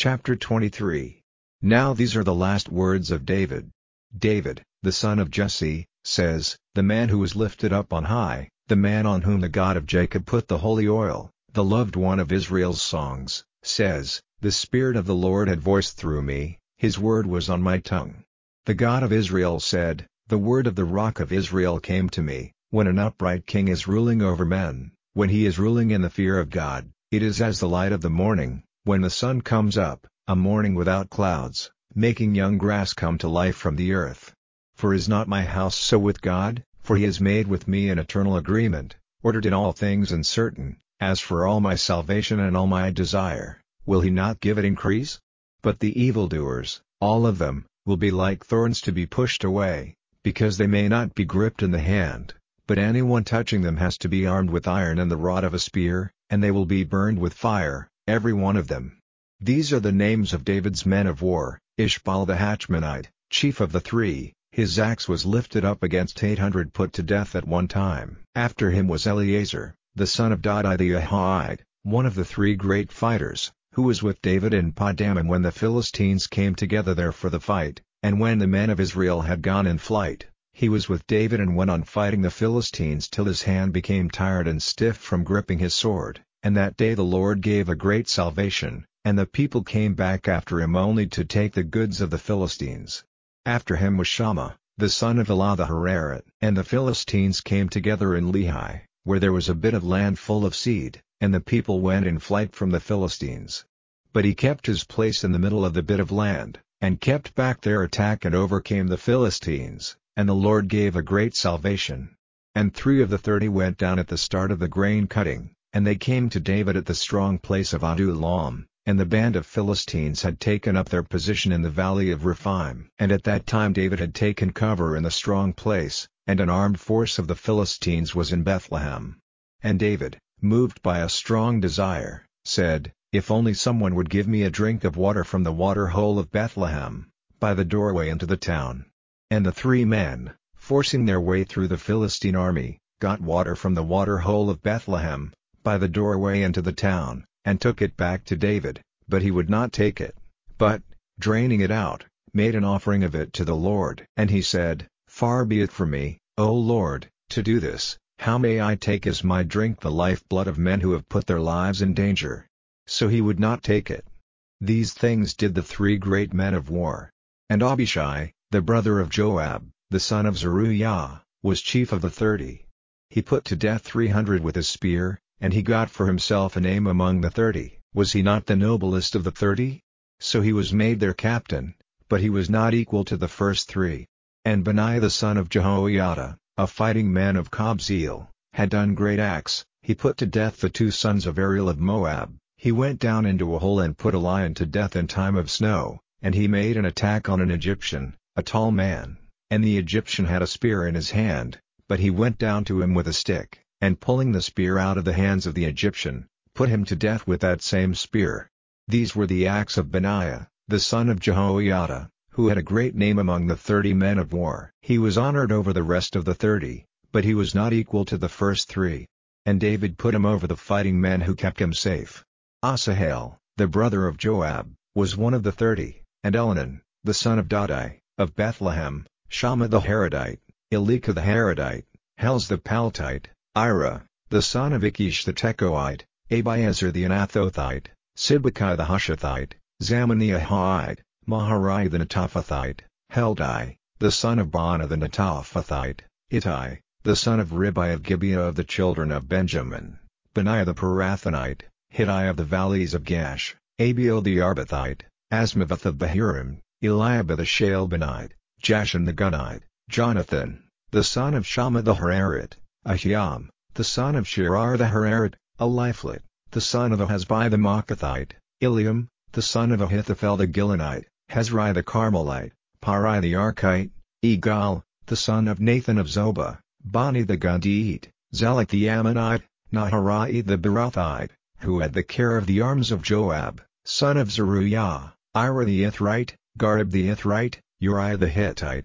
Chapter 23. Now these are the last words of David. David, the son of Jesse, says, "The man who was lifted up on high, the man on whom the God of Jacob put the holy oil, the loved one of Israel's songs, says, The Spirit of the Lord had voiced through me, His word was on my tongue. The God of Israel said, The word of the Rock of Israel came to me, when an upright king is ruling over men, when he is ruling in the fear of God, it is as the light of the morning, when the sun comes up, a morning without clouds, making young grass come to life from the earth. For is not my house so with God? For he has made with me an eternal agreement, ordered in all things and certain. As for all my salvation and all my desire, will he not give it increase? But the evildoers, all of them, will be like thorns to be pushed away, because they may not be gripped in the hand, but anyone touching them has to be armed with iron and the rod of a spear, and they will be burned with fire, every one of them. These are the names of David's men of war: Ishbaal the Hatchmonite, chief of the three. His axe was lifted up against 800 put to death at one time. After him was Eleazar, the son of Dodai the Ahite, one of the three great fighters, who was with David in Padam when the Philistines came together there for the fight, and when the men of Israel had gone in flight, he was with David and went on fighting the Philistines till his hand became tired and stiff from gripping his sword, and that day the Lord gave a great salvation, and the people came back after him only to take the goods of the Philistines. After him was Shammah, the son of Elah the Hararite, and the Philistines came together in Lehi, where there was a bit of land full of seed, and the people went in flight from the Philistines. But he kept his place in the middle of the bit of land, and kept back their attack and overcame the Philistines, and the Lord gave a great salvation. And 3 of the 30 went down at the start of the grain cutting, and they came to David at the strong place of Adullam, and the band of Philistines had taken up their position in the valley of Rephaim. And at that time David had taken cover in the strong place, and an armed force of the Philistines was in Bethlehem. And David, moved by a strong desire, said, If only someone would give me a drink of water from the water hole of Bethlehem, by the doorway into the town. And the 3 men, forcing their way through the Philistine army, got water from the water hole of Bethlehem, by the doorway into the town, and took it back to David, but he would not take it, but, draining it out, made an offering of it to the Lord. And he said, Far be it from me, O Lord, to do this. How may I take as my drink the life-blood of men who have put their lives in danger? So he would not take it. These things did the 3 great men of war. And Abishai, the brother of Joab, the son of Zeruiah, was chief of the 30. He put to death 300 with his spear, and he got for himself a name among the 30. Was he not the noblest of the 30? So he was made their captain, but he was not equal to the first 3. And Benaiah the son of Jehoiada, a fighting man of Kabzeel, had done great acts. He put to death the 2 sons of Ariel of Moab. He went down into a hole and put a lion to death in time of snow, and he made an attack on an Egyptian, a tall man, and the Egyptian had a spear in his hand, but he went down to him with a stick, and pulling the spear out of the hands of the Egyptian, put him to death with that same spear. These were the acts of Benaiah, the son of Jehoiada, who had a great name among the 30 men of war. He was honored over the rest of the 30, but he was not equal to the first 3. And David put him over the fighting men who kept him safe. Asahel, the brother of Joab, was one of the 30, and Elhanan, the son of Dodai, of Bethlehem, Shammah the Haradite, Elika the Haradite, Helz the Paltite, Ira, the son of Ikish the Tekoite, Abiezer the Anathothite, Sibbekai the Hushathite, Zaman the Ahite, Maharai the Netophathite, Heldai, the son of Baanah the Netophathite, Ittai, the son of Ribai of Gibeah of the children of Benjamin, Benaiah the Pirathonite, Hittai of the valleys of Gash, Abiel the Arbathite, Asmaveth of Bahurim, Eliab the Shalbanite, Jashan the Gunite, Jonathan, the son of Shammah the Hararite, Ahiam, the son of Shirar the Hararite, Eliphalet, the son of Ahasbai the Maacathite, Eliam, the son of Ahithophel the Gilonite, Hezrai the Carmelite, Parai the Archite, Egal, the son of Nathan of Zobah, Bani the Gadite, Zelek the Ammonite, Naharai the Berothite, who had the care of the arms of Joab, son of Zeruiah, Ira the Ithrite, Gareb the Ithrite, Uriah the Hittite,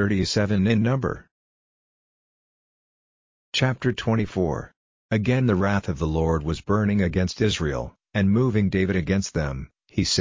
37 in number. Chapter 24. Again the wrath of the Lord was burning against Israel, and moving David against them, he said,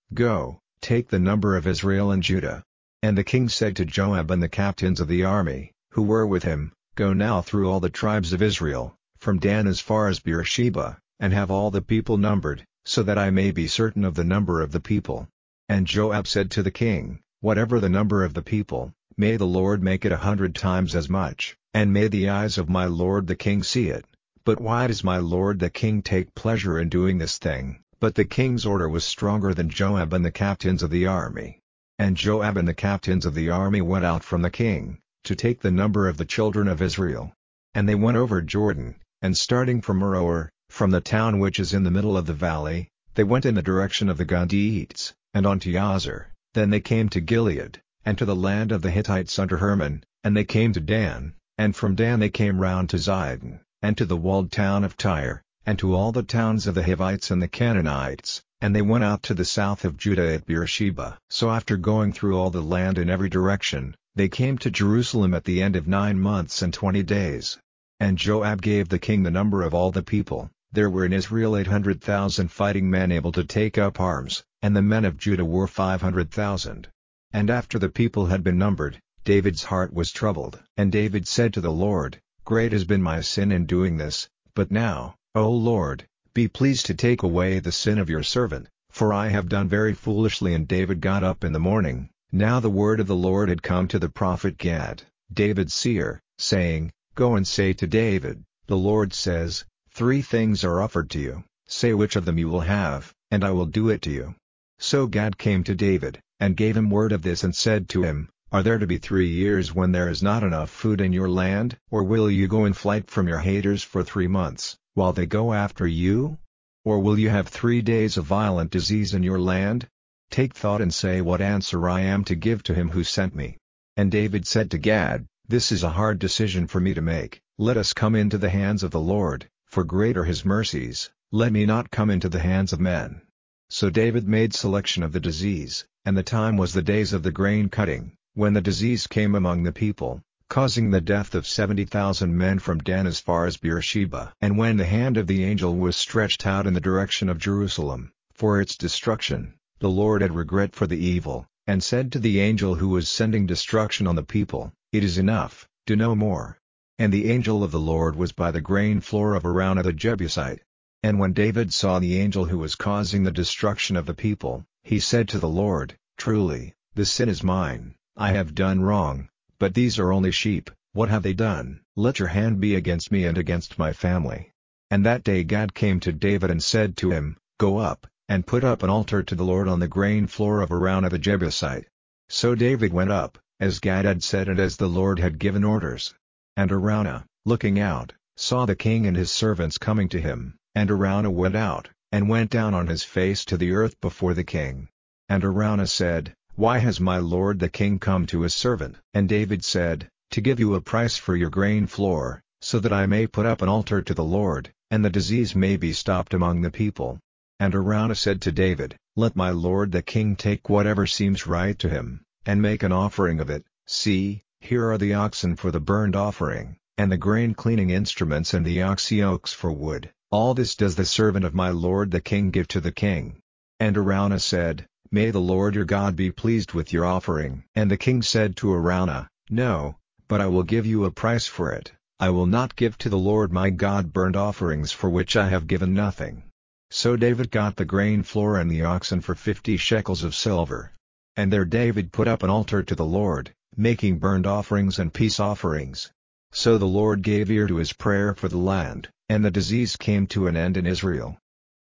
Go, take the number of Israel and Judah. And the king said to Joab and the captains of the army, who were with him, Go now through all the tribes of Israel, from Dan as far as Beersheba, and have all the people numbered, so that I may be certain of the number of the people. And Joab said to the king, Whatever the number of the people, may the Lord make it 100 times as much, and may the eyes of my lord the king see it. But why does my lord the king take pleasure in doing this thing? But the king's order was stronger than Joab and the captains of the army. And Joab and the captains of the army went out from the king, to take the number of the children of Israel. And they went over Jordan, and starting from Aroer, from the town which is in the middle of the valley, they went in the direction of the Gadiites, and on to Yazer. Then they came to Gilead, and to the land of the Hittites under Hermon, and they came to Dan, and from Dan they came round to Zidon, and to the walled town of Tyre, and to all the towns of the Hivites and the Canaanites, and they went out to the south of Judah at Beersheba. So after going through all the land in every direction, they came to Jerusalem at the end of 9 months and 20 days. And Joab gave the king the number of all the people. There were in Israel 800,000 fighting men able to take up arms, and the men of Judah were 500,000. And after the people had been numbered, David's heart was troubled. And David said to the Lord, Great has been my sin in doing this, but now, O Lord, be pleased to take away the sin of your servant, for I have done very foolishly. And David got up in the morning. Now the word of the Lord had come to the prophet Gad, David's seer, saying, Go and say to David, The Lord says, 3 things are offered to you, say which of them you will have, and I will do it to you. So Gad came to David, and gave him word of this and said to him, Are there to be 3 years when there is not enough food in your land? Or will you go in flight from your haters for 3 months, while they go after you? Or will you have 3 days of violent disease in your land? Take thought and say what answer I am to give to him who sent me. And David said to Gad, This is a hard decision for me to make. Let us come into the hands of the Lord, for great are his mercies, let me not come into the hands of men. So David made selection of the disease, and the time was the days of the grain cutting, when the disease came among the people, causing the death of 70,000 men from Dan as far as Beersheba. And when the hand of the angel was stretched out in the direction of Jerusalem, for its destruction, the Lord had regret for the evil, and said to the angel who was sending destruction on the people, It is enough, do no more. And the angel of the Lord was by the grain floor of Araunah the Jebusite. And when David saw the angel who was causing the destruction of the people, he said to the Lord, Truly, the sin is mine, I have done wrong, but these are only sheep, what have they done? Let your hand be against me and against my family. And that day Gad came to David and said to him, Go up, and put up an altar to the Lord on the grain floor of Araunah the Jebusite. So David went up, as Gad had said and as the Lord had given orders. And Araunah, looking out, saw the king and his servants coming to him, and Araunah went out, and went down on his face to the earth before the king. And Araunah said, Why has my lord the king come to his servant? And David said, To give you a price for your grain floor, so that I may put up an altar to the Lord, and the disease may be stopped among the people. And Araunah said to David, Let my lord the king take whatever seems right to him, and make an offering of it. See, here are the oxen for the burnt offering, and the grain cleaning instruments and the ox yokes for wood. All this does the servant of my lord the king give to the king. And Araunah said, May the Lord your God be pleased with your offering. And the king said to Araunah, No, but I will give you a price for it. I will not give to the Lord my God burnt offerings for which I have given nothing. So David got the grain floor and the oxen for 50 shekels of silver. And there David put up an altar to the Lord, making burnt offerings and peace offerings. So the Lord gave ear to his prayer for the land, and the disease came to an end in Israel.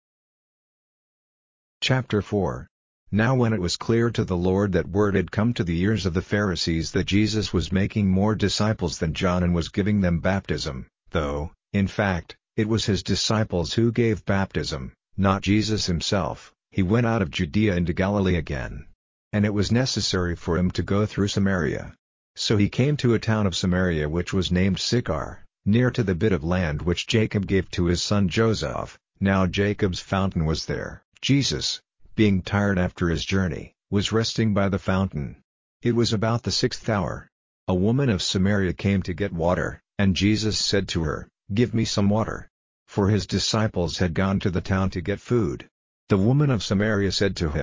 Chapter 4. Now when it was clear to the Lord that word had come to the ears of the Pharisees that Jesus was making more disciples than John and was giving them baptism, though, in fact, it was his disciples who gave baptism, not Jesus himself, he went out of Judea into Galilee again. And it was necessary for him to go through Samaria. So he came to a town of Samaria which was named Sychar, near to the bit of land which Jacob gave to his son Joseph. Now Jacob's fountain was there. Jesus, being tired after his journey, was resting by the fountain. It was about the 6th hour. A woman of Samaria came to get water, and Jesus said to her, Give me some water. For his disciples had gone to the town to get food. The woman of Samaria said to him,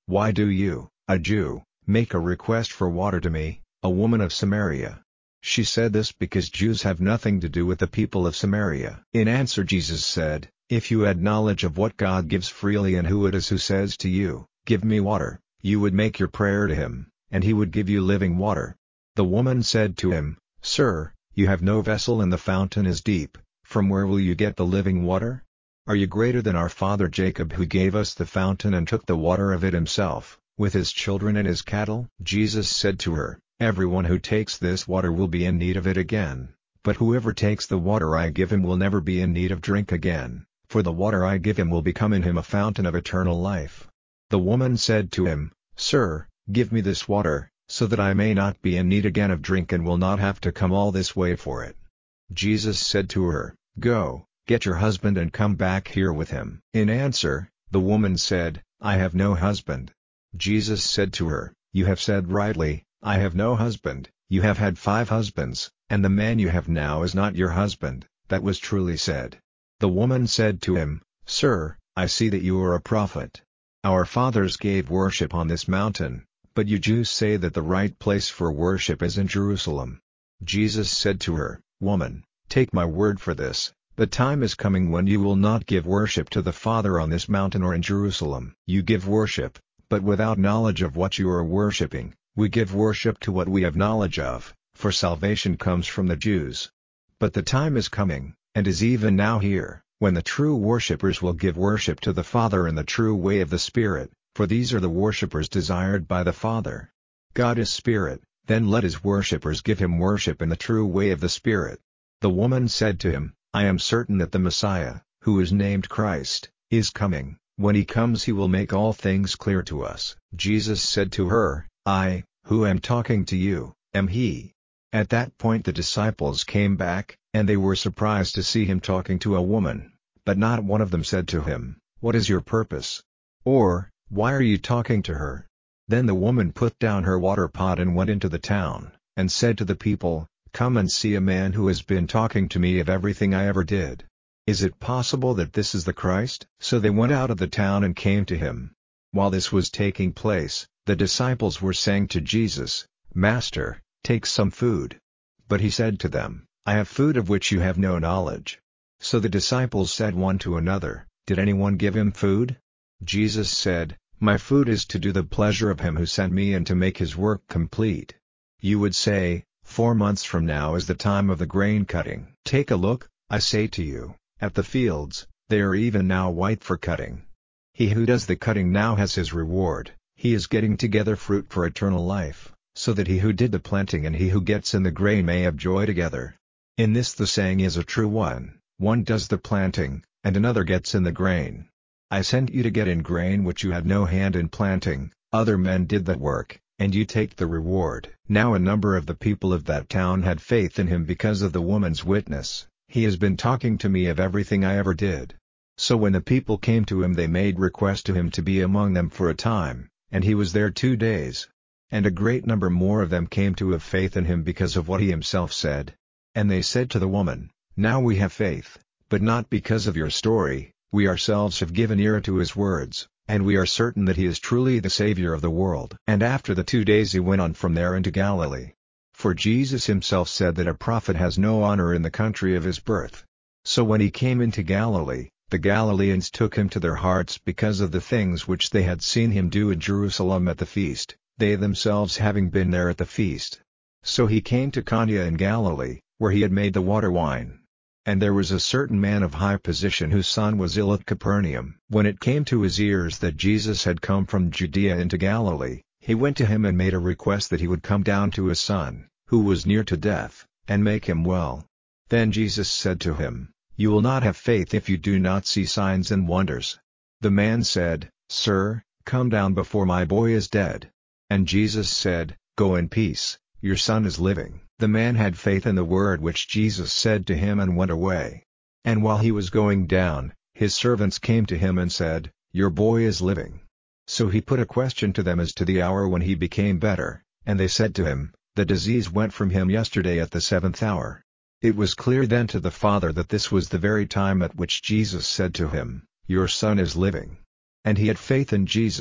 Why do you, a Jew, make a request for water to me, a woman of Samaria?" She said this because Jews have nothing to do with the people of Samaria. In answer Jesus said, "If you had knowledge of what God gives freely and who it is who says to you, 'Give me water,' you would make your prayer to him, and he would give you living water." The woman said to him, "Sir, you have no vessel and the fountain is deep, from where will you get the living water? Are you greater than our father Jacob, who gave us the fountain and took the water of it himself, with his children and his cattle?" Jesus said to her, "Everyone who takes this water will be in need of it again, but whoever takes the water I give him will never be in need of drink again, for the water I give him will become in him a fountain of eternal life." The woman said to him, "Sir, give me this water, so that I may not be in need again of drink and will not have to come all this way for it." Jesus said to her, "Go, get your husband and come back here with him." In answer, the woman said, "I have no husband." Jesus said to her, "You have said rightly, 'I have no husband.' You have had 5 husbands, and the man you have now is not your husband." That was truly said. The woman said to him, "Sir, I see that you are a prophet. Our fathers gave worship on this mountain, but you Jews say that the right place for worship is in Jerusalem." Jesus said to her, "Woman, take my word for this, the time is coming when you will not give worship to the Father on this mountain or in Jerusalem. You give worship, but without knowledge of what you are worshipping. We give worship to what we have knowledge of, for salvation comes from the Jews. But the time is coming, and is even now here, when the true worshippers will give worship to the Father in the true way of the Spirit, for these are the worshippers desired by the Father. God is Spirit, then let his worshippers give him worship in the true way of the Spirit." The woman said to him, "I am certain that the Messiah, who is named Christ, is coming. When he comes he will make all things clear to us." Jesus said to her, "I, who am talking to you, am he." At that point the disciples came back, and they were surprised to see him talking to a woman, but not one of them said to him, "What is your purpose?" or, "Why are you talking to her?" Then the woman put down her water pot and went into the town, and said to the people, "Come and see a man who has been talking to me of everything I ever did. Is it possible that this is the Christ?" So they went out of the town and came to him. While this was taking place, the disciples were saying to Jesus, "Master, take some food." But he said to them, "I have food of which you have no knowledge." So the disciples said one to another, "Did anyone give him food?" Jesus said, "My food is to do the pleasure of him who sent me and to make his work complete." You would say, 4 months from now is the time of the grain cutting. Take a look, I say to you, at the fields, they are even now white for cutting. He who does the cutting now has his reward. He is getting together fruit for eternal life, so that he who did the planting and he who gets in the grain may have joy together. In this the saying is a true one, one does the planting, and another gets in the grain. I sent you to get in grain which you had no hand in planting, other men did that work, and you take the reward. Now a number of the people of that town had faith in him because of the woman's witness, "He has been talking to me of everything I ever did." So when the people came to him they made request to him to be among them for a time, and he was there 2 days. And a great number more of them came to have faith in him because of what he himself said. And they said to the woman, "Now we have faith, but not because of your story, we ourselves have given ear to his words, and we are certain that he is truly the Savior of the world." And after the 2 days he went on from there into Galilee. For Jesus himself said that a prophet has no honor in the country of his birth. So when he came into Galilee, the Galileans took him to their hearts because of the things which they had seen him do in Jerusalem at the feast, they themselves having been there at the feast. So he came to Cana in Galilee, where he had made the water wine. And there was a certain man of high position whose son was ill at Capernaum. When it came to his ears that Jesus had come from Judea into Galilee, he went to him and made a request that he would come down to his son, who was near to death, and make him well. Then Jesus said to him, "You will not have faith if you do not see signs and wonders." The man said, "Sir, come down before my boy is dead." And Jesus said, "Go in peace, your son is living." The man had faith in the word which Jesus said to him and went away. And while he was going down, his servants came to him and said, "Your boy is living." So he put a question to them as to the hour when he became better, and they said to him, "The disease went from him yesterday at the 7th hour." It was clear then to the father that this was the very time at which Jesus said to him, "Your son is living." And he had faith in Jesus,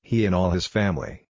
he and all his family.